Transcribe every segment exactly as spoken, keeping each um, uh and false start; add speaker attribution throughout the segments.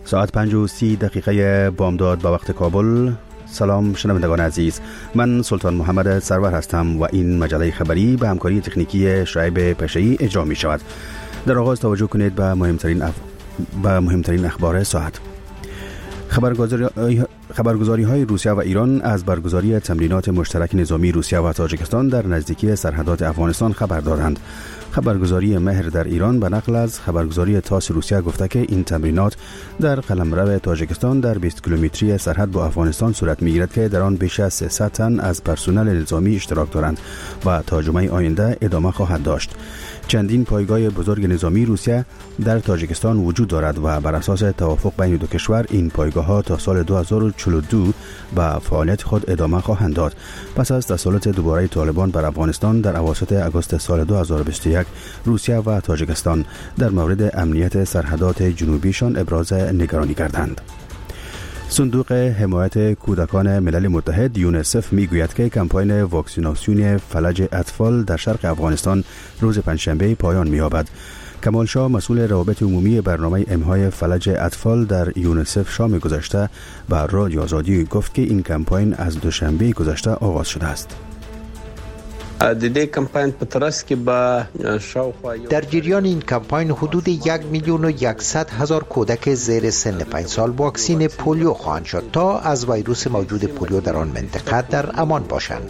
Speaker 1: ساعت پنج و سی دقیقه بامداد به وقت کابل. سلام شنوندگان عزیز، من سلطان محمد سرور هستم و این مجله خبری به همکاری تکنیکی شعیب پشه‌ای اجرا می شود. در آغاز توجه کنید به مهمترین اف... به مهمترین اخبار ساعت. خبرگزاری خبرگزاری های روسیه و ایران از برگزاری تمرینات مشترک نظامی روسیه و تاجیکستان در نزدیکی سرحدات افغانستان خبر دادند. خبرگزاری مهر در ایران به نقل از خبرگزاری تاس روسیه گفته که این تمرینات در قلمرو تاجیکستان در بیست کیلومتری سرحد با افغانستان صورت می‌گیرد که در آن بیش از سیصد تن از پرسنل نظامی اشتراک دارند و تا جمعه آینده ادامه خواهد داشت. چندین پایگاه بزرگ نظامی روسیه در تاجیکستان وجود دارد و بر اساس توافق بین دو کشور این پایگاه‌ها تا سال دو هزار و چهل و دو به فعالیت خود ادامه خواهند داد. پس از تسلط دوباره طالبان بر افغانستان در اواسط آگوست سال دو هزار و بیست و یک، روسیه و تاجیکستان در مورد امنیت سرحدات جنوبیشان ابراز نگرانی کردند. صندوق حمایت کودکان ملل متحد یونیسف میگوید که کمپاین واکسیناسیون فلج اطفال در شرق افغانستان روز پنجشنبه پایان می‌یابد. کمال شاه مسئول روابط عمومی برنامه امهای فلج اطفال در یونیسف شام گذشته به رادیو آزادی گفت که این کمپاین از دوشنبه گذشته آغاز شده است.
Speaker 2: در جریان این کمپاین حدود یک میلیون و یکصد هزار کودک زیر سن پنج سال واکسین پولیو خواهند شد تا از ویروس موجود پولیو در آن منطقه در امان باشند.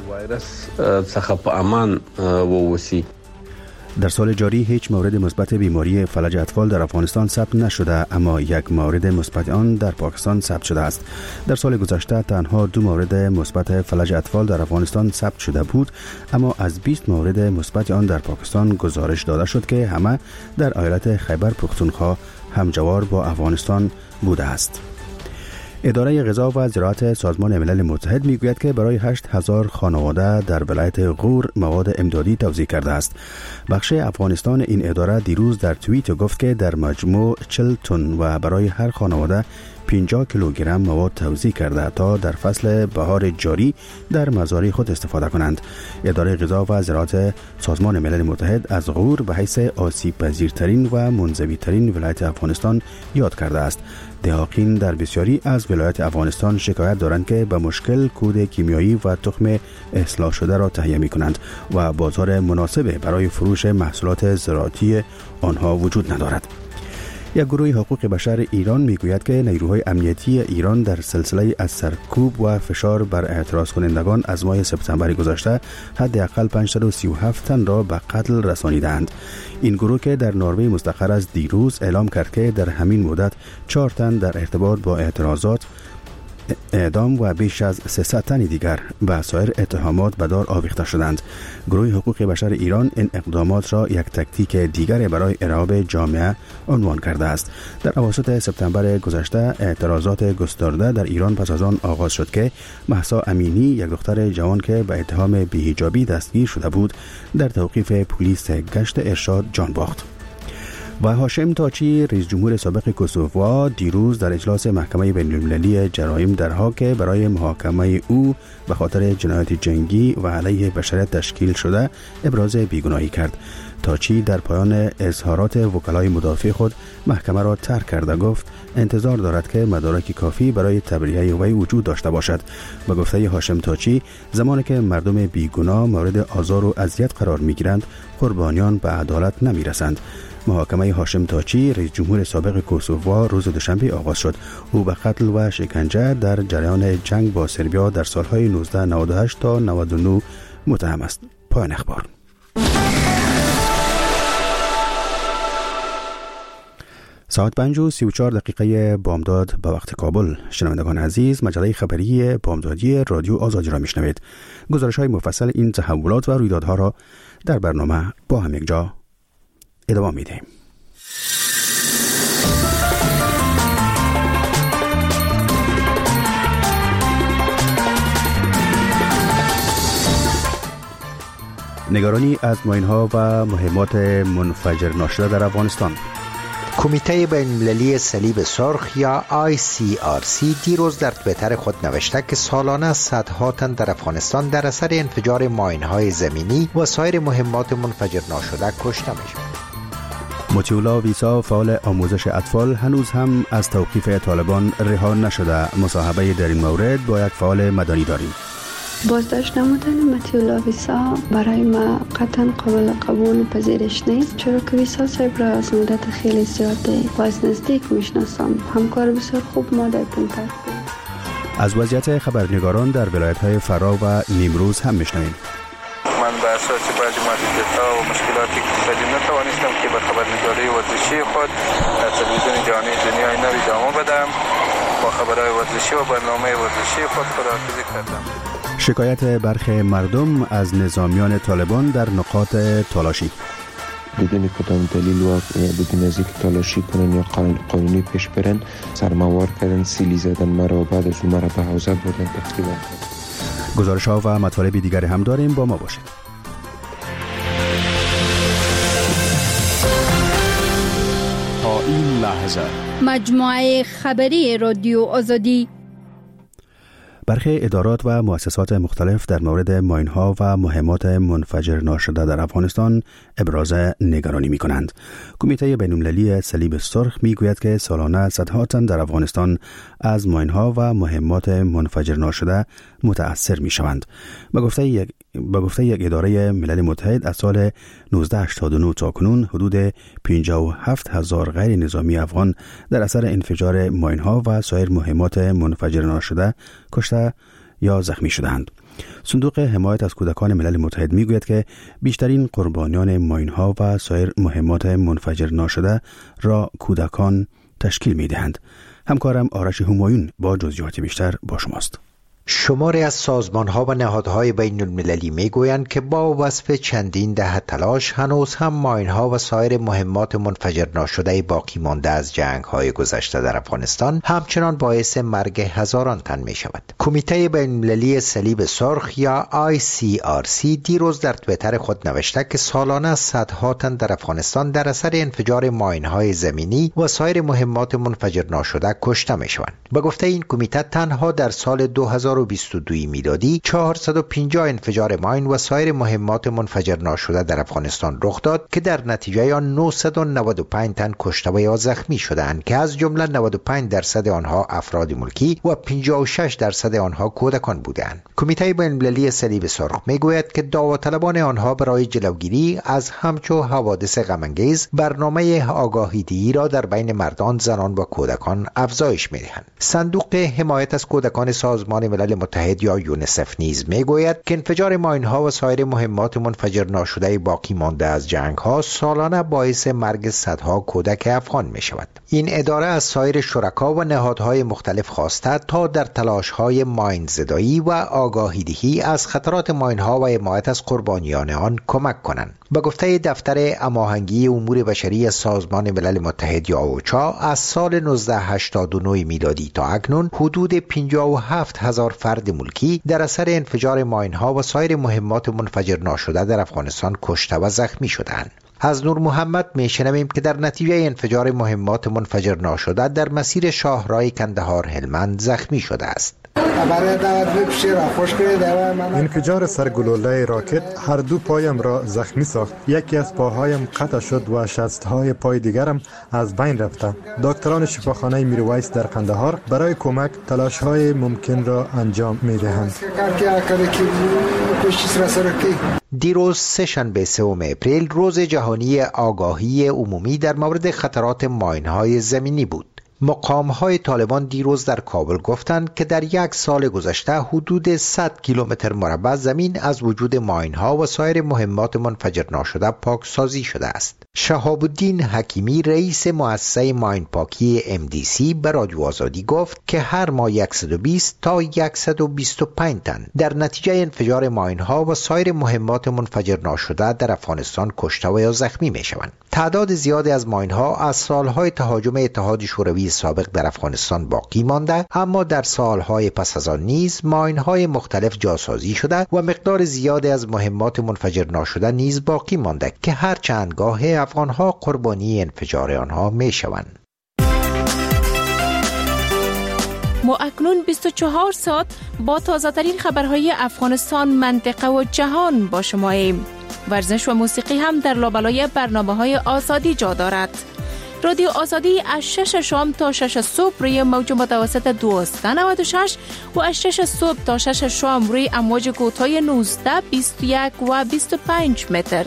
Speaker 1: در سال جاری هیچ مورد مثبت بیماری فلج اطفال در افغانستان ثبت نشده، اما یک مورد مثبت آن در پاکستان ثبت شده است. در سال گذشته تنها دو مورد مثبت فلج اطفال در افغانستان ثبت شده بود، اما از بیست مورد مثبت آن در پاکستان گزارش داده شد که همه در ایالت خیبر پختونخوا همجوار با افغانستان بوده است. اداره غذا و زراعت سازمان ملل متحد میگوید که برای هشت هزار خانواده در ولایت غور مواد امدادی توزیع کرده است. بخش افغانستان این اداره دیروز در توییت گفت که در مجموع چهل تن و برای هر خانواده پنجاه کیلوگرم مواد توزیع کرده تا در فصل بهار جاری در مزارع خود استفاده کنند. اداره غذا و زراعت سازمان ملل متحد از غور به حیث آسیب پذیرترین و منزوی ترین ولایت افغانستان یاد کرده است. دهاقین در بسیاری از ولایت افغانستان شکایت دارند که به مشکل کود کیمیایی و تخم اصلاح شده را تهیه می کنند و بازار مناسب برای فروش محصولات زراعتی آنها وجود ندارد. یک گروه حقوق بشر ایران میگوید که نیروهای امنیتی ایران در سلسله از سرکوب و فشار بر اعتراض کنندگان از ماه سپتامبر گذشته حداقل پانصد و سی و هفت تن را به قتل رسانیدند. این گروه که در نروژ مستقر است دیروز اعلام کرد که در همین مدت چهار تن در ارتباط با اعتراضات اعدام و بیش از سیصد تن دیگر به سایر اتهامات به دار آویخته شدند. گروه حقوق بشر ایران این اقدامات را یک تاکتیک دیگر برای ارهاب جامعه عنوان کرده است. در اواسط سپتامبر گذشته اعتراضات گسترده در ایران پس از آن آغاز شد که مهسا امینی، یک دختر جوان که به اتهام بی‌حجابی دستگیر شده بود، در توقیف پلیس گشت ارشاد جان باخت. و هاشم تاچی، رئیس جمهور سابق کوسوو، دیروز در اجلاس محکمه بین‌المللی جرایم در هاگ برای محاکمه او به خاطر جنایت جنگی و علیه بشریت تشکیل شده ابراز بیگناهی کرد. تاچی در پایان اظهارات وکلای مدافع خود محکمه را ترک کرده گفت انتظار دارد که مدارک کافی برای تبرئه وی وجود داشته باشد. به گفته هاشم تاچی، زمانی که مردم بیگناه مورد آزار و اذیت قرار می‌گیرند، قربانیان به عدالت نمی‌رسند. محاکمه هاشم تاچی، رئیس جمهور سابق کوسوو، روز دوشنبه آغاز شد. او به قتل و شکنجه در جریان جنگ با سربیا در سالهای نوزده نود و هشت تا نود و نه متهم است. پایان اخبار. ساعت پنج و سی و چهار دقیقه بامداد به وقت کابل. شنوندگان عزیز، مجله خبری بامدادی رادیو آزادی را میشنوید. گزارش های مفصل این تحولات و رویدادها را در برنامه با هم یک جا ادامه میدیم. نگرانی از ماین‌ها و مهمات منفجر ناشده در افغانستان.
Speaker 2: کمیته بین‌المللی صلیب سرخ یا آی سی آر سی دیروز در توییتر خود نوشته که سالانه صدها تن در افغانستان در اثر انفجار ماین‌های زمینی و سایر مهمات منفجر ناشده کشته می‌شوند.
Speaker 1: مطیعالله ویسا فعال آموزش اطفال هنوز هم از توقیف طالبان رها نشده. مصاحبه در این مورد با یک فعال مدنی داریم.
Speaker 3: بازداشت نمودن مطیعالله ویسا برای ما قطعا قابل قبول و پذیرش نیست، چرا که ویسا صاحب را از مدت خیلی زیاده و از نزدیک میشناسم. همکار بسیار خوب ما در کنتاکت بود.
Speaker 1: از وضعیت خبرنگاران در ولایت‌های فرا و نیمروز هم میشنویم.
Speaker 4: من به اساس بعضی محدودیت‌ها و مشکلاتی که اقتصادی نتوانستم که به خبرنگاری ورزشی خود در تلویزیون جهانی دنیای نو ادامه بدم. با خبرهای ورزشی و برنامه ورزشی خود خداحافظی کردم.
Speaker 1: شکایت برخی مردم از نظامیان طالبان در نقاط تالاشی.
Speaker 5: بدون کدام دلیل و بدون از اینکه تلاشی کنن یا قانونی پیش برن سرموار کردن، سیلی زدن مرا، بعد از اون مرا به حوزه بردن تقریبا.
Speaker 1: گزارش ها و مطالب دیگری هم داریم، با ما باشید.
Speaker 6: تا این لحظه
Speaker 7: مجموعه خبری رادیو آزادی.
Speaker 1: برخی ادارات و مؤسسات مختلف در مورد ماین‌ها و مهمات منفجر ناشده در افغانستان ابراز نگرانی می‌کنند. کمیته بین‌المللی صلیب سرخ می‌گوید که سالانه صدها تن در افغانستان از ماین‌ها و مهمات منفجر ناشده متأثر می‌شوند. به گفته یک به گفته یک اداره ملل متحد از سال نوزده هشتاد و نه تا کنون حدود پنجاه و هفت هزار غیر نظامی افغان در اثر انفجار ماین‌ها و سایر مهمات منفجر ناشده کشته یا زخمی شدند. صندوق حمایت از کودکان ملل متحد میگوید که بیشترین قربانیان ماین‌ها و سایر مهمات منفجر ناشده را کودکان تشکیل می‌دهند. همکارم آرش همایون با جزئیات بیشتر با شماست.
Speaker 2: شماری از سازمان‌ها و نهادهای بین المللی می‌گویند که با وصف چندین دهه تلاش هنوز هم ماین‌ها و سایر مهمات منفجر ناشده باقی مانده از جنگ‌های گذشته در افغانستان همچنان باعث مرگ هزاران تن می‌شود. کمیته بین المللی صلیب سرخ یا آی سی آر سی دیروز در توییتر خود نوشته که سالانه صدها تن در افغانستان در اثر انفجار ماین‌های زمینی و سایر مهمات منفجر ناشده کشته می‌شوند. به گفته این کمیته تنها در سال دو هزار و بیست و دو میلادی چهارصد و پنجاه انفجار ماین و سایر مهمات منفجر ناشده در افغانستان رخ داد که در نتیجه آن نهصد و نود و پنج تن کشته و یا زخمی شدند که از جمله نود و پنج درصد آنها افراد ملکی و پنجاه و شش درصد آنها کودکان بودند. کمیته بین‌المللی صلیب سرخ میگوید که داوطلبان آنها برای جلوگیری از همچو حوادث غم‌انگیز برنامه آگاهی‌دهی را در بین مردان، زنان و کودکان افزایش می‌دهند. صندوق حمایت از کودکان سازمان ملل متحد یا یونیسف نیز میگوید که انفجار ماین‌ها و سایر مهمات منفجر ناشده باقی مانده از جنگ‌ها سالانه باعث مرگ صدها کودک افغان می‌شود. این اداره از سایر شرکا و نهادهای مختلف خواسته تا در تلاش‌های ماین زدایی و آگاهی‌دهی از خطرات ماین‌ها و حمایت از قربانیان آن کمک کنند. به گفته دفتر هماهنگی امور بشری سازمان ملل متحد یا اوچا از سال نوزده هشتاد و نه میلادی تا اکنون حدود پنجاه و هفت هزار فرد ملکی در اثر انفجار ماین‌ها و سایر مهمات منفجر ناشده در افغانستان کشته و زخمی شدند. از نور محمد میشنویم که در نتیجه انفجار مهمات منفجر ناشده در مسیر شاهراه کندهار هلمند زخمی شده است.
Speaker 8: انفجار سرگلوله راکت هر دو پایم را زخمی ساخت. یکی از پاهایم قطع شد و شست‌های پای دیگرم از بین رفت. دکتران شفاخانه میرویس در قندهار برای کمک تلاش‌های ممکن را انجام می‌دهند.
Speaker 2: دیروز سه‌شنبه سوم اپریل روز جهانی آگاهی عمومی در مورد خطرات ماین‌های زمینی بود. مقام‌های طالبان دیروز در کابل گفتند که در یک سال گذشته حدود صد کیلومتر مربع زمین از وجود ماین‌ها و سایر مهمات منفجر ناشده پاکسازی شده است. شهاب الدین حکیمی رئیس مؤسسه ماین پاکی ام دی سی به رادیو آزادی گفت که هر ماه صد و بیست تا صد و بیست و پنج تن در نتیجه انفجار ماین‌ها و سایر مهمات منفجر ناشده در افغانستان کشته و یا زخمی می‌شوند. تعداد زیادی از ماین‌ها از سالهای تهاجم اتحاد شوروی سابق در افغانستان باقی مانده، اما در سالهای پس از آن نیز ماین‌های مختلف جاسازی شده و مقدار زیادی از مهمات منفجر ناشده نیز باقی مانده که هر چند گاه افغان‌ها قربانی انفجار آنها می‌شوند.
Speaker 9: ما اکنون بیست و چهار ساعت با تازه‌ترین خبرهای افغانستان، منطقه و جهان با شماییم. ورزش و موسیقی هم در لابلای برنامه‌های آزادی جا دارد. رادیو آزادی از شش شام تا شش صبح روی موج متوسط دویست و نود و شش و از شش صبح تا شش شام روی امواج کوتاه نوزده، بیست و یک و بیست و پنج متر.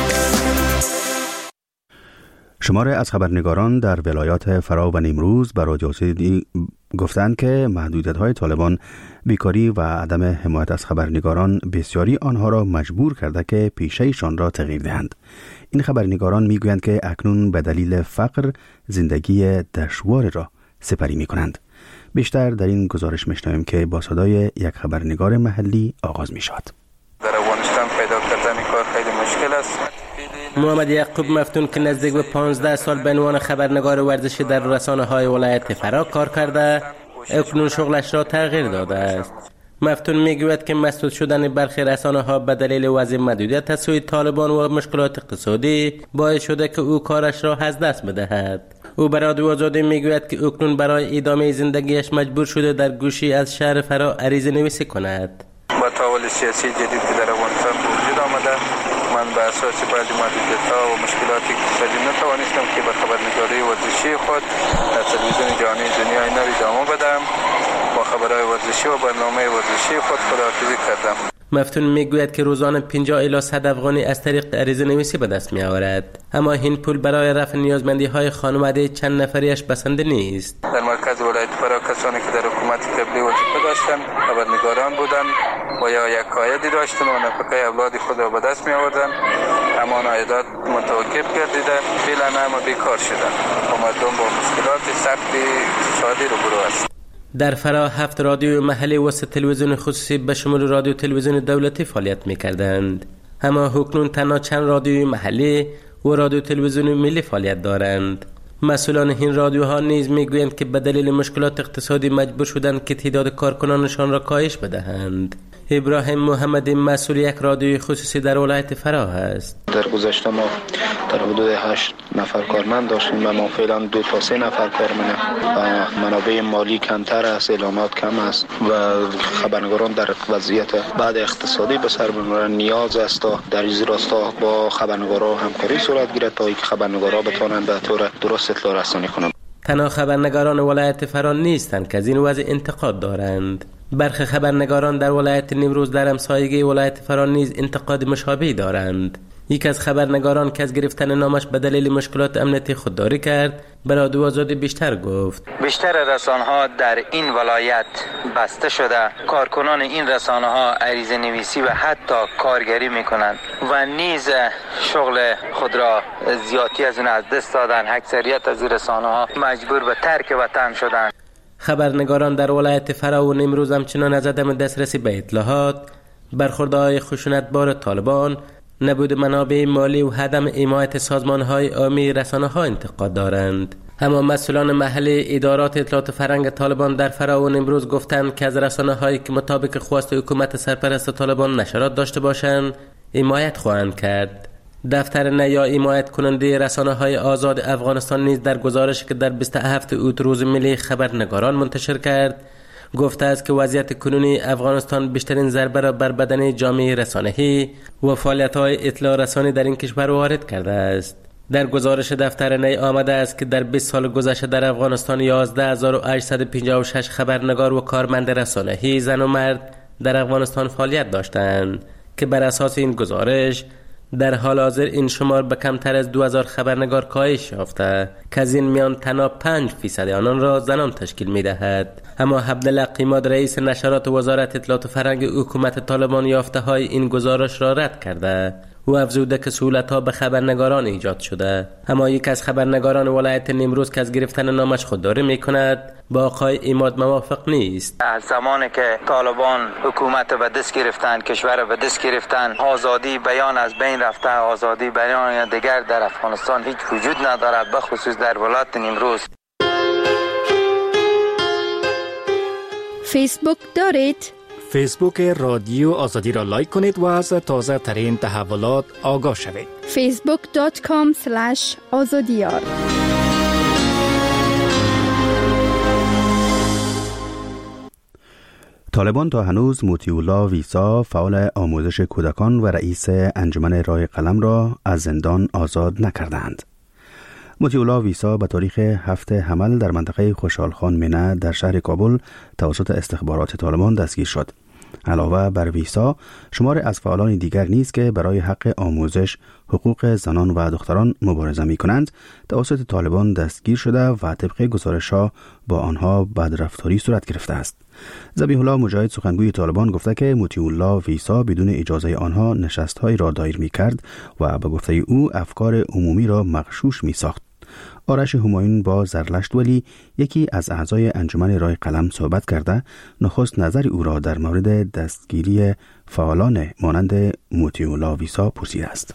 Speaker 1: شماره از خبرنگاران در ولایات فرا و نیمروز به رادیو آزادی گفتند که محدودیت‌های طالبان، بیکاری و عدم حمایت از خبرنگاران بسیاری آنها را مجبور کرده که پیشه‌شان را تغییر دهند. این خبرنگاران میگویند که اکنون به دلیل فقر زندگی دشوار را سپری می‌کنند. بیشتر در این گزارش می‌شنویم که با صدای یک خبرنگار محلی آغاز می‌شود.
Speaker 4: در افغانستان پیدا کردن کار خیلی مشکل است.
Speaker 10: محمد یعقوب مفتون که نزدیک به پانزده سال به عنوان خبرنگار ورزشی در رسانه‌های ولایت فرا کار کرده، اکنون شغلش را تغییر داده است. مفتون میگوید که مسدود شدن برخی رسانه‌ها به دلیل وضع محدودیت از سوی طالبان و مشکلات اقتصادی باعث شده که او کارش را از دست بدهد. او برای رادیو آزادی میگوید که اکنون برای ادامه زندگیش مجبور شده در گوشی از شهر فرا عریضه نویسی کند.
Speaker 4: با تحول سیاسی جدید که در افغانستان وجود آمده، من به اساس بعضی محدودیت‌ها و مشکلات اقتصادی نتوانستم که به خبرنگاری ورزشی خود در تلویزیون جهانی دنیای نو ادامه بدم. با خبرهای ورزشی و برنامه ورزشی خود خداحافظی کردم.
Speaker 10: مفتون میگوید که روزانه پنجاه الی صد افغانی از طریق عریضه نویسی به دست می آورد، اما این پول برای رفع نیازمندی های خانواده چند نفریش بسنده نیست.
Speaker 4: در مرکز ولایت فرا کسانی که در حکومت قبلی وظیفه داشتند خبرنگاران بودند و یا یک عایدی داشتند و نفقه اولاد خود را به دست می آوردند، اما آن عایدات متوقف گردیده، فعلا همه بیکار شدند و مردم با مشکلات سخت اقتصادی روبرو است.
Speaker 10: در فرا هفت رادیو محلی و سه تلویزیون خصوصی به شمول رادیو تلویزیون دولتی فعالیت می‌کردند، اما اکنون تنها چند رادیوی محلی و رادیو تلویزیون ملی فعالیت دارند. مسئولان این رادیوها نیز میگویند که به دلیل مشکلات اقتصادی مجبور شدند که تعداد کارکنانشان را کاهش بدهند. ابراهیم محمدی مسئول یک رادیوی خصوصی در ولایت فرا است.
Speaker 11: در گذشته ما در حدود هشت نفر کارمند داشتیم و ما فعلا دو تا سه نفر کارمند و منابع مالی کمتر است، اعلانات کم است و خبرنگاران در وضعیت بعد اقتصادی به سر میبرند. نیاز است تا در این راستا با خبرنگاران همکاری صورت گیرد تا اینکه خبرنگاران بتوانند به طور درست اطلاع رسانی کنند.
Speaker 10: تنها خبرنگاران ولایت فرا نیستند که از این وضع انتقاد دارند. برخی خبرنگاران در ولایت نیمروز در همسایگی ولایت فرا نیز انتقاد مشابهی دارند. یک از خبرنگاران که از گرفتن نامش به دلیل مشکلات امنیتی خودداری کرد، برای رادیو آزادی بیشتر گفت.
Speaker 12: بیشتر رسانه‌ها در این ولایت بسته شده، کارکنان این رسانه‌ها عریضه نویسی و حتی کارگری میکنند و نیز شغل خود را زیادی از اون از دست دادن. اکثریت از این رسانه‌ها مجبور به ترک وطن شدند.
Speaker 10: خبرنگاران در ولایت فرا و نیمروز همچنان از عدم دسترسی به اطلاعات، برخوردهای خشونتبار طالبان، نبود منابع مالی و عدم حمایت سازمان‌های عامی رسانه‌ها انتقاد دارند. اما مسئولان محلی ادارات اطلاعات فرهنگ طالبان در فرا و نیمروز گفتند که از رسانه‌هایی که مطابق خواست حکومت سرپرست طالبان نشرات داشته باشند حمایت خواهند کرد. دفتر نیا حمایت کننده رسانه‌های آزاد افغانستان نیز در گزارشی که در بیست و هفتم اوت روز ملی خبرنگاران منتشر کرد گفته است که وضعیت کنونی افغانستان بیشترین ضربه را بر بدن جامعه رسانه‌ای و فعالیت‌های اطلاع رسانی در این کشور وارد کرده است. در گزارش دفتر نی آمده است که در بیست سال گذشته در افغانستان یازده هزار و هشتصد و پنجاه و شش خبرنگار و کارمند رسانه‌ای زن و مرد در افغانستان فعالیت داشتند که بر اساس این گزارش در حال حاضر این شمار به کمتر از دو هزار خبرنگار کاهش یافته که از این میان تنها پنج فیصد آنان را زنان تشکیل می‌دهد. اما عبدالله قیماد رئیس نشرات وزارت اطلاعات فرهنگ حکومت طالبان یافته های این گزارش را رد کرده و افزوده که سهولت‌ها به خبرنگاران ایجاد شده. اما یک از خبرنگاران ولایت نیمروز که از گرفتن نامش خودداری می‌کند با آقای عماد موافق نیست.
Speaker 12: از زمانی که طالبان حکومت به دست گرفتن، کشور به دست گرفتن، آزادی بیان از بین رفته، آزادی بیان دیگر در افغانستان هیچ وجود ندارد، به خصوص در ولایت نیمروز.
Speaker 7: فیسبوک دارید؟
Speaker 6: فیسبوک رادیو آزادی را لایک کنید و از تازه ترین تحولات آگاه شوید.
Speaker 7: فیسبوک دات کام اسلش آزادیار.
Speaker 1: طالبان تا هنوز موتی الله ویسا فعال آموزش کودکان و رئیس انجمن رای قلم را از زندان آزاد نکردند. موتی الله ویسا به تاریخ هفته حمل در منطقه خوشحال خان منه در شهر کابل توسط استخبارات طالبان دستگیر شد. علاوه بر ویسا، شمار از فعالان دیگر نیز که برای حق آموزش، حقوق زنان و دختران مبارزه می کنند توسط طالبان دستگیر شده و طبق گزارش‌ها با آنها بدرفتاری صورت گرفته است. ذبیح الله مجاهد سخنگوی طالبان گفته که موتی الله ویسا بدون اجازه آنها نشست‌هایی را دایر می کرد و به گفته او افکار عمومی را مغشوش می ساخت. آرش همایون با زرلشت ولی یکی از اعضای انجمن رای قلم صحبت کرده نخست نظر او را در مورد دستگیری فعالان مانند موتی الله ویسا پرسیده است.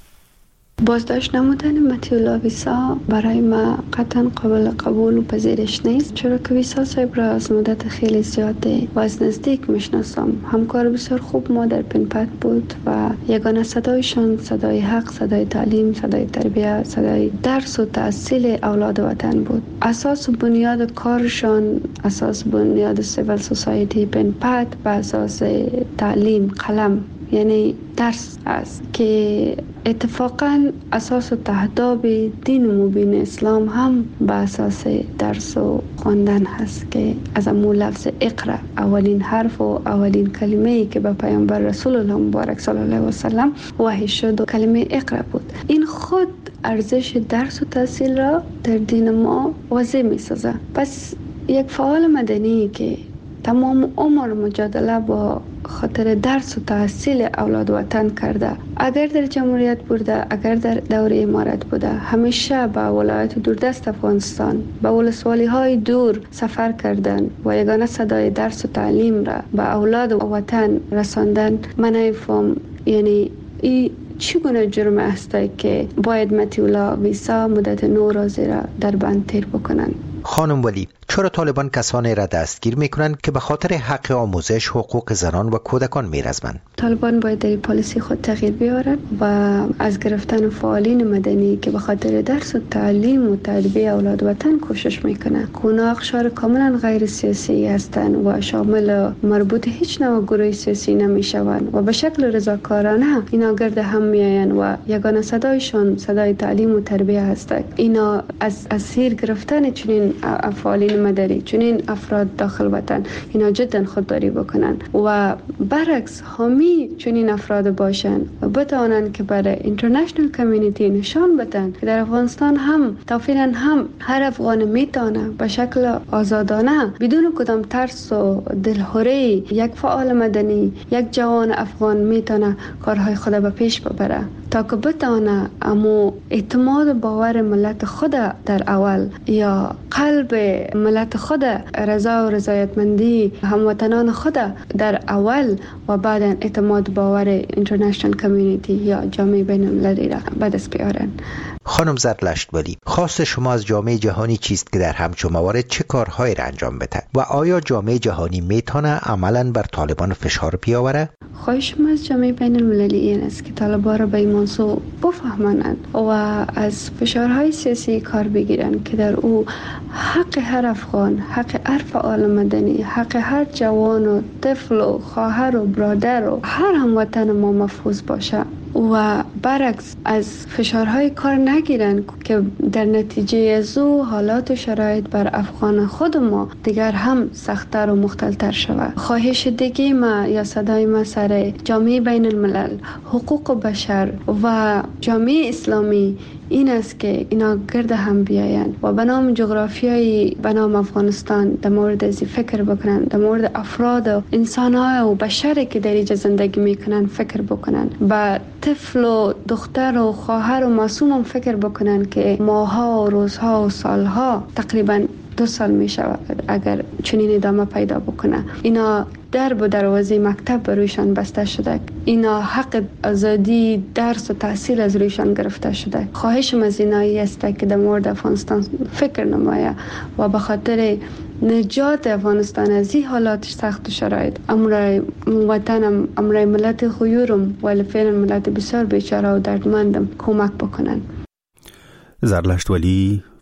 Speaker 3: بازداشت نمودن موتی الله ویسا برای ما قطعا قابل قبول و پذیرش نیست، چرا که ویسا صاحب را از مدت خیلی زیاده و از نزدیک میشناسم. همکار بسیار خوب ما در پنپت بود و یگانه صدایشان صدای حق، صدای تعلیم، صدای تربیت، صدای درس و تحصیل اولاد وطن بود. اساس و بنیاد کارشان، اساس بنیاد سیویل سوسایتی پنپت و اساس تعلیم قلم یعنی درس است که اتفاقا اساس و تهداب دین مبین اسلام هم به اساس درس و خواندن هست که از امون لفظ اقرا اولین حرف و اولین کلمه‌ای که به پیامبر رسول الله مبارک صلی الله علیه و سلم وحی شد و کلمه اقرا بود. این خود ارزش درس و تحصیل را در دین ما واضح می سازه. پس یک فعال مدنی که تمام عمر مجادله با خاطر درس و تحصیل اولاد وطن کرده، اگر در جمهوریت بوده، اگر در دور امارت بوده، همیشه به ولایت دوردست افغانستان، به ولسوالی های دور سفر کردن و یگانه صدای درس و تعلیم را به اولاد و وطن رساندن. من نمی‌فهم یعنی این چگونه جرم است که باید موتی الله ویسا مدت نو روزه را در بند تیر بکنند.
Speaker 2: خانم ولی، چرا طالبان کسانی را دستگیر میکنند که به خاطر حق آموزش، حقوق زنان و کودکان میرزمند؟
Speaker 3: طالبان باید در پالیسی خود تغییر بیارند و از گرفتن فعالین مدنی که به خاطر درس و تعلیم و تربیت اولاد وطن کوشش میکنند، اونا اقشار کاملا غیر سیاسی هستند و شامل مربوط هیچ نوع گروه سیاسی نمیشوند و به شکل رضاکارانه اینا گرد هم میآیند و یگانه صدایشان صدای تعلیم و تربیت هست. اینا از اسیر گرفتن چنین فعالین مدنی، چنین افراد داخل وطن، اینا جدا خودداری بکنن و برعکس حامی چنین افراد باشن و بتوانند که برای اینترنشنال کمیونیتی نشان بدن که در افغانستان هم توفیقاً هم هر افغان میتونه به شکل آزادانه بدون کدام ترس و دلهوری یک فعال مدنی، یک جوان افغان میتونه کارهای خود به پیش ببره تا که بتونه امو اعتماد باور ملت خود در اول یا قلب ملت خود، رضا و رضایتمندی هموطنان خود در اول و بعد اعتماد باور اینترنشنال کمیونیتی یا جامعه بین المللی را به دست بیارن.
Speaker 2: خانم زرلشت ولی، خواست شما از جامعه جهانی چیست که در همچون موارد چه کارهایی را انجام بده و آیا جامعه جهانی میتونه عملاً بر طالبان فشار بیاوره؟
Speaker 3: خواهشم از جامعه بین المللی این است که طالبان را به این موضوع بفهمانند و از فشارهای سیاسی کار بگیرن که در او حق هر افغان، حق هر فعال مدنی، حق هر جوان و طفل و خواهر و برادر و هر هموطن ما محفوظ باشه و برعکس از فشارهای کار نگیرن که در نتیجه از او حالات و شرایط بر افغان خود ما دیگر هم سخت‌تر و مختل‌تر شود. خواهش دیگه ما یا صدای ما سر جامعه بین الملل، حقوق بشر و جامعه اسلامی این است که اینا گرد هم بیاین و به نام جغرافیایی به نام افغانستان در مورد ازی فکر بکنن، در مورد افراد و انسان‌های و بشری که در اینجا زندگی میکنن فکر بکنن، با طفل و دختر و خواهر و معصوم هم فکر بکنن که ماها و روزها و سالها تقریبا دو سال می شود اگر چنین ادامه پیدا بکنه. اینا در و دروازه مکتب برویشان بسته شده، اینا حق آزادی درس و تحصیل از رویشان گرفته شده. خواهشم از اینایی است که در مورد افغانستان فکر نمایه و به خاطر نجات افغانستان از این حالات سخت و شرایط امرای وطنم، امرای ملت خویورم و فعلا ملت بسیار بیچاره و دردمندم کمک بکنن.
Speaker 1: زرلشت ولی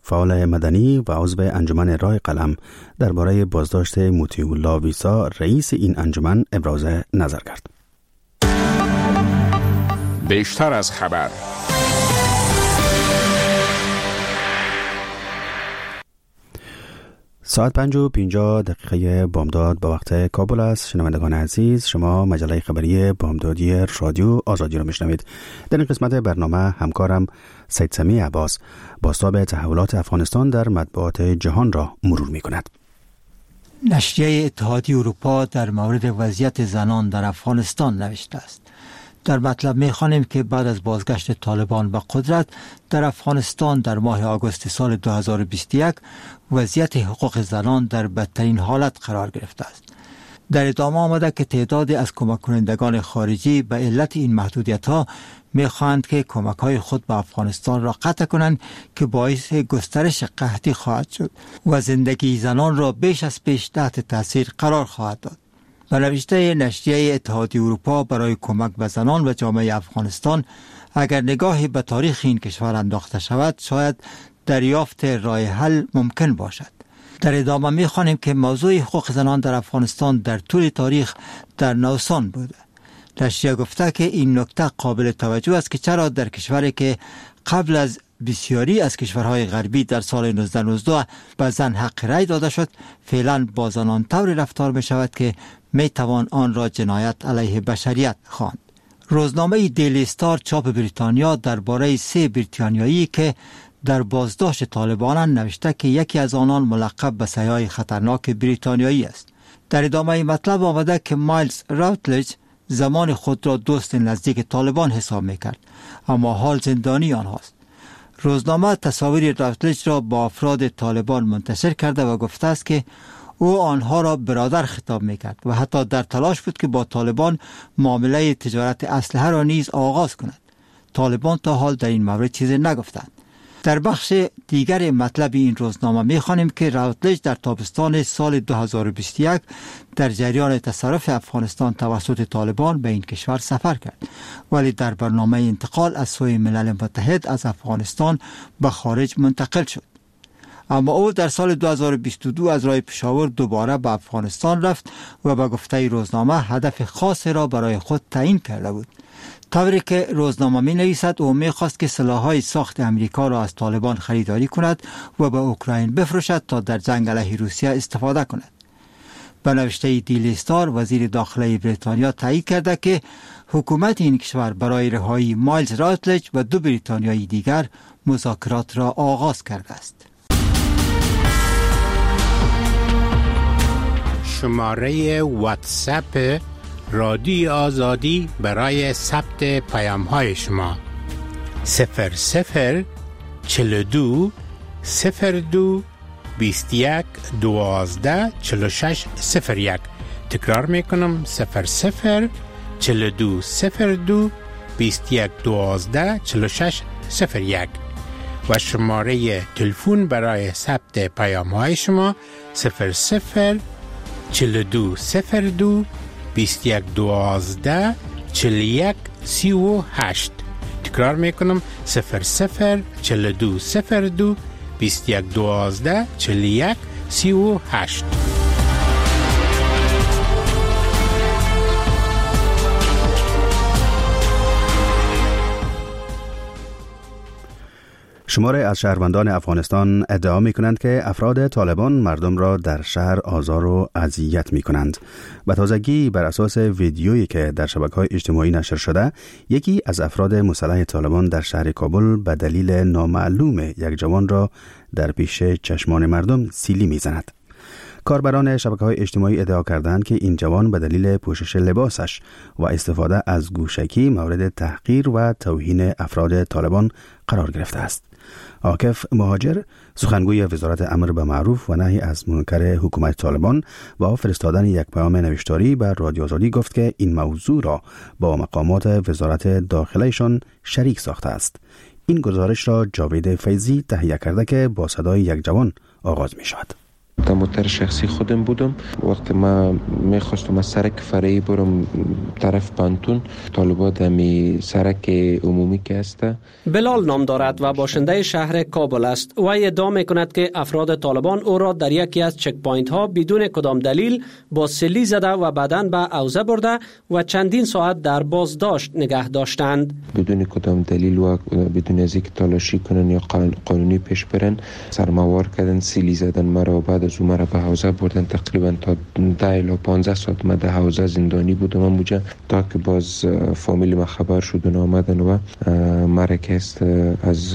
Speaker 1: فعال مدنی و عضو انجمن رای قلم درباره بازداشت مطیع الله ویسا رئیس این انجمن ابراز نظر کرد.
Speaker 13: بیشتر از خبر.
Speaker 1: ساعت پنج و پنجاه دقیقه بامداد به وقت کابل است. شنوندگان عزیز، شما مجله خبری بامدادی رادیو آزادی را میشنوید. در این قسمت برنامه همکارم سید سمی عباس بازتاب تحولات افغانستان در مطبوعات جهان را مرور می کند.
Speaker 14: نشریه اتحادیه اروپا در مورد وضعیت زنان در افغانستان نوشته است. در مطلب می‌خوانیم که بعد از بازگشت طالبان به قدرت در افغانستان در ماه آگوست سال دو هزار و بیست و یک وضعیت حقوق زنان در بدترین حالت قرار گرفته است. در ادامه آمده که تعدادی از کمک کنندگان خارجی به علت این محدودیت‌ها می‌خواهند که کمک‌های خود به افغانستان را قطع کنند که باعث گسترش قحطی خواهد شد و زندگی زنان را بیش از پیش تحت تاثیر قرار خواهد داد. به نوشته نشریه اتحادیه اروپا برای کمک به زنان و جامعه افغانستان، اگر نگاهی به تاریخ این کشور انداخته شود شاید دریافت راه حل ممکن باشد. در ادامه می‌خوانیم که موضوع حقوق زنان در افغانستان در طول تاریخ در نوسان بوده. نشریه گفته که این نکته قابل توجه است که چرا در کشوری که قبل از بسیاری از کشورهای غربی در سال نوزده نوزده به زن حق رای داده شد، فعلا با زنان طوری رفتار می شود که می توان آن را جنایت علیه بشریت خواند. روزنامه دیلی استار چاپ بریتانیا درباره سه بریتانیایی که در بازداشت طالبانان نوشته که یکی از آنان ملقب به سیاه خطرناک بریتانیایی است. در ادامه مطلب آمده که مایلز راوتلج زمان خود را دوست نزدیک طالبان حساب می کرد، اما حال زندانی آنهاست. روزنامه تصاویر راوتلج را با افراد طالبان منتشر کرده و گفته است که او آنها را برادر خطاب میکرد و حتی در تلاش بود که با طالبان معامله تجارت اسلحه را نیز آغاز کند. طالبان تا حال در این مورد چیزی نگفتند. در بخش دیگر مطلب این روزنامه میخوانیم که راوتلج در تابستان سال دو هزار و بیست و یک در جریان تصرف افغانستان توسط طالبان به این کشور سفر کرد، ولی در برنامه انتقال از سوی ملل متحد از افغانستان به خارج منتقل شد. اما او در سال دو هزار و بیست و دو از راه پشاور دوباره به افغانستان رفت و به گفته روزنامه هدف خاصی را برای خود تعیین کرده بود. طوری که روزنامه می نویسد او می خواست که سلاح‌های ساخت امریکا را از طالبان خریداری کند و به اوکراین بفروشد تا در جنگ علیه روسیه استفاده کند. به نوشته دیلی استار، وزیر داخله بریتانیا تایید کرده که حکومت این کشور برای رهایی مایلز راوتلج و دو بریتانیایی دیگر مذاکرات را آغاز کرده است.
Speaker 13: شماره واتساپ رادیو آزادی برای ثبت پیام های شما صفر صفر چل دو صفر دو بیست یک دوازده چل شش صفر یک. تکرار میکنم صفر صفر چل دو صفر دو بیست یک دوازده چل شش صفر یک و شماره تلفن برای ثبت پیام های شما صفر صفر چل دو صفر دو بیست یک دوازده چل یک سی و هشت. تکرار میکنم صفر صفر چل دو صفر دو بیست یک دوازده چل یک سی و هشت.
Speaker 1: شماره از شهروندان افغانستان ادعا می کنند که افراد طالبان مردم را در شهر آزار و اذیت می کنند. به تازگی بر اساس ویدیویی که در شبکه‌های اجتماعی نشر شده، یکی از افراد مسلح طالبان در شهر کابل به دلیل نامعلوم یک جوان را در پیش چشمان مردم سیلی می زند. کاربران شبکه‌های اجتماعی ادعا کردند که این جوان به دلیل پوشش لباسش و استفاده از گوشکی مورد تحقیر و توهین افراد طالبان قرار گرفته است. عاکف مهاجر، سخنگوی وزارت امر به معروف و نهی از منکر حکومت طالبان، با فرستادن یک پیام نوشتاری بر رادیو آزادی گفت که این موضوع را با مقامات وزارت داخلهشان شریک ساخته است. این گزارش را جاوید فیضی تهیه کرده که با صدای یک جوان آغاز می شود.
Speaker 5: در موتر شخصی خودم بودم. وقتی ما میخواستم از سرک فرعی برم طرف پانتون، طالبا دمی سرک عمومی که است.
Speaker 15: بلال نام دارد و باشنده شهر کابل است. و ادعا میکند که افراد طالبان او را در یکی از چک پوینت ها بدون کدام دلیل با سلی زده و بعداً به حوزه برده و چندین ساعت در بازداشت نگه داشتند.
Speaker 5: بدون کدام دلیل و بدون از اینکه تلاشی کنن یا قانونی پیش برن سرموار کردن، سیلی زدن مرا و بعد از اون مرا به حوزه بردن. تقریبا تا ده الی پانزده ساعت من در حوزه زندانی بودم اونجا تا که باز فامیل ما خبر شدن آمدن و مرا که از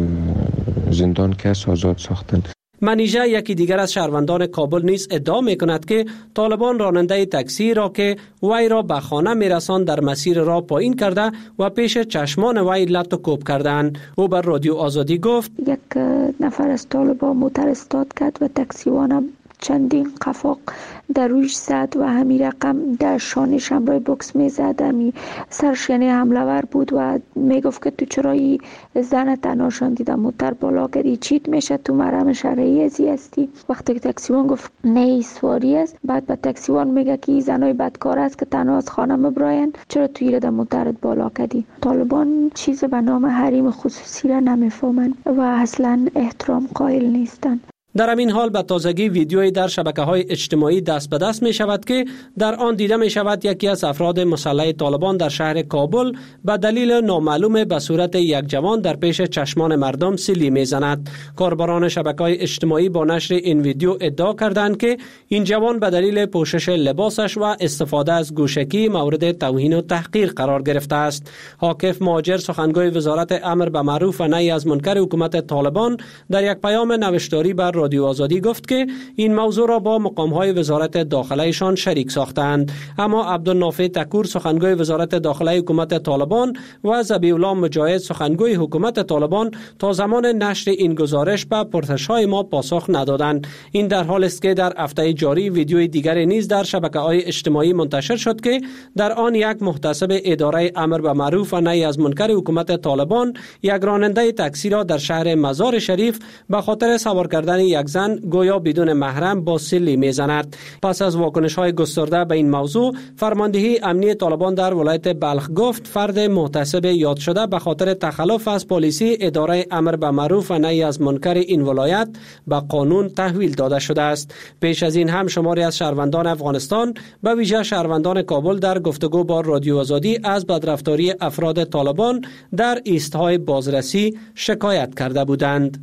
Speaker 5: زندان کس آزاد ساختن.
Speaker 15: منیژه یکی دیگر از شهروندان کابل نیز ادعا می کند که طالبان راننده تاکسی را که وی را به خانه می رساند در مسیر را پایین کرده و پیش چشمان وی لط و کوب کردند. او بر رادیو آزادی گفت
Speaker 16: یک نفر از طالبان موتر استارت کرد و تاکسیوان چندین قفاق در رویش زد و همین رقم در شانش هم روی بکس می زد. همین سرش یعنی حمله‌ور بود و می گفت که تو چرایی زن تناشان دیدم موتر بالا کردی چیت میشه تو مرم شرعی ازی هستی. وقتی که تاکسیوان گفت نه سواری است، بعد به تاکسیوان میگه که این زنای بدکار است که تنها از خانه مبراین، چرا تو ایره در موترت بالا کردی. طالبان چیز به نام حریم خصوصی را نمیفهمند و اصلا احترام قائل نیستند.
Speaker 15: در همین حال به تازگی ویدیویی در شبکه‌های اجتماعی دست به دست می شود که در آن دیده می شود یکی از افراد مسلح طالبان در شهر کابل به دلیل نامعلوم به صورت یک جوان در پیش چشمان مردم سیلی می زند. کاربران شبکه‌های اجتماعی با نشر این ویدیو ادعا کردند که این جوان به دلیل پوشش لباسش و استفاده از گوشکی مورد توهین و تحقیر قرار گرفته است. حاکف مهاجر سخنگوی وزارت امر به معروف و نهی از منکر حکومت طالبان در یک پیام نوشتاری بر رادیو آزادی گفت که این موضوع را با مقام‌های وزارت داخله‌شان شریک ساختند. اما عبدالنافع تکور سخنگوی وزارت داخله حکومت طالبان و ذبیح الله مجاهد سخنگوی حکومت طالبان تا زمان نشر این گزارش به پرسش‌های ما پاسخ ندادند. این در حالی است که در هفته جاری ویدیوی دیگری نیز در شبکه‌های اجتماعی منتشر شد که در آن یک محتسب اداره امر به معروف و نهی از منکر حکومت طالبان یک راننده تاکسی را در شهر مزار شریف به خاطر سوار کردن یک زن گویا بدون محرم با سلی میزند. پس از واکنش‌های گسترده به این موضوع، فرماندهی امنی طالبان در ولایت بلخ گفت فرد محتسب یاد شده به خاطر تخلف از پلیسی اداره امر به معروف و نهی از منکر این ولایت به قانون تحویل داده شده است. پیش از این هم شماری از شهروندان افغانستان به ویژه شهروندان کابل در گفتگو با رادیو آزادی از بدرفتاری افراد طالبان در ایستهای بازرسی شکایت کرده بودند.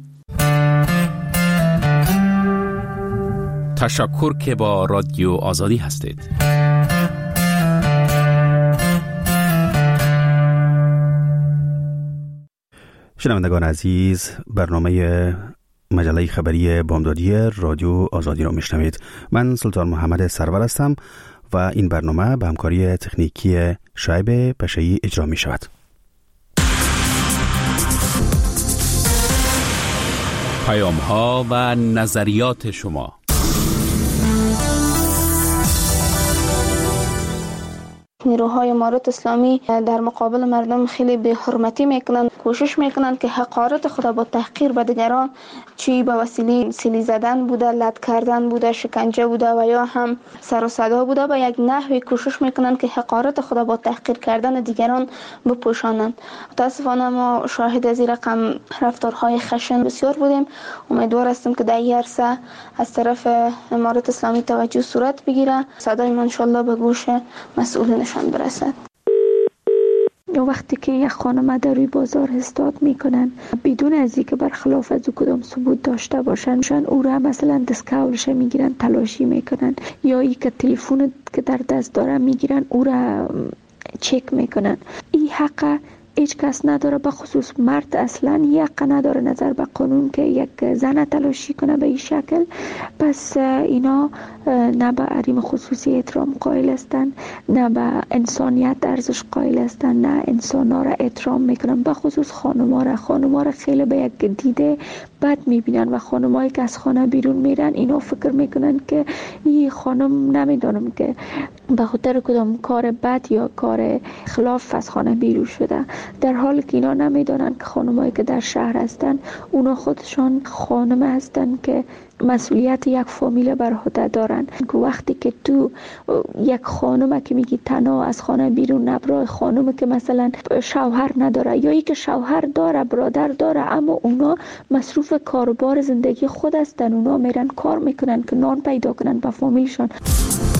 Speaker 17: تشکر که با رادیو آزادی هستید.
Speaker 1: شنوندگان عزیز، برنامه مجله خبری بامدادی رادیو آزادی را میشنوید. من سلطان محمد سرور هستم و این برنامه به همکاری تکنیکی شعیب پشه‌ای اجرا می شود.
Speaker 17: پیام ها و نظریات شما.
Speaker 18: نیروهای امارات اسلامی در مقابل مردم خیلی بی حرمتی میکنند، کوشش میکنند که حقارت خود با تحقیر به دیگران، چی به وسیله سیلی زدن بوده، لط کردن بوده، شکنجه بوده و یا هم سر و صدا بوده، به یک نحوی کوشش میکنند که حقارت خود با تحقیر کردن دیگران بپوشانند. متاسفانه ما شاهد از این رقم رفتارهای خشن بسیار بودیم. امیدوار هستیم که در این عرصه از طرف امارات اسلامی توجه صورت بگیره، صدای ما ان شاء الله به گوش مسئولین برسد.
Speaker 16: وقتی که یک خانم در روی بازار استاد میکنن بدون از اینکه برخلاف از او کدام ثبوت داشته باشن، شان او را مثلا دستکولش میگیرن، تلاشی میکنن، یا ای که تلفن که در دست داره میگیرن او را چک میکنن. این حق هیچ کس نداره، به خصوص مرد اصلا یک نداره نظر به قانون که یک زن تلاشی کنه به این شکل. پس اینا نه به حریم خصوصی احترام قائل هستن، نه به انسانیت ارزش قائل هستن، نه انسانا را احترام میکنن. به خصوص خانما را خانما را خیلی به یک دیده بد میبینن و خانمایی که از خانه بیرون میرن اینا فکر میکنن که این خانم نمیدونم که به خاطر کدام کار بد یا کار خلاف از خانه بیرون شده، در حالی که اینا نمیدونن که خانمایی که در شهر هستن اونا خودشان خانم هستن که مسئولیت یک فامیل بر عهده دارن که وقتی که تو یک خانم که میگی تنها از خانه بیرون نبره، خانم که مثلا شوهر نداره یا ای که شوهر داره، برادر داره، اما اونا مصروف کاروبار زندگی خود هستن، اونا میرن کار میکنن که نان پیدا کنن به فامیلشان.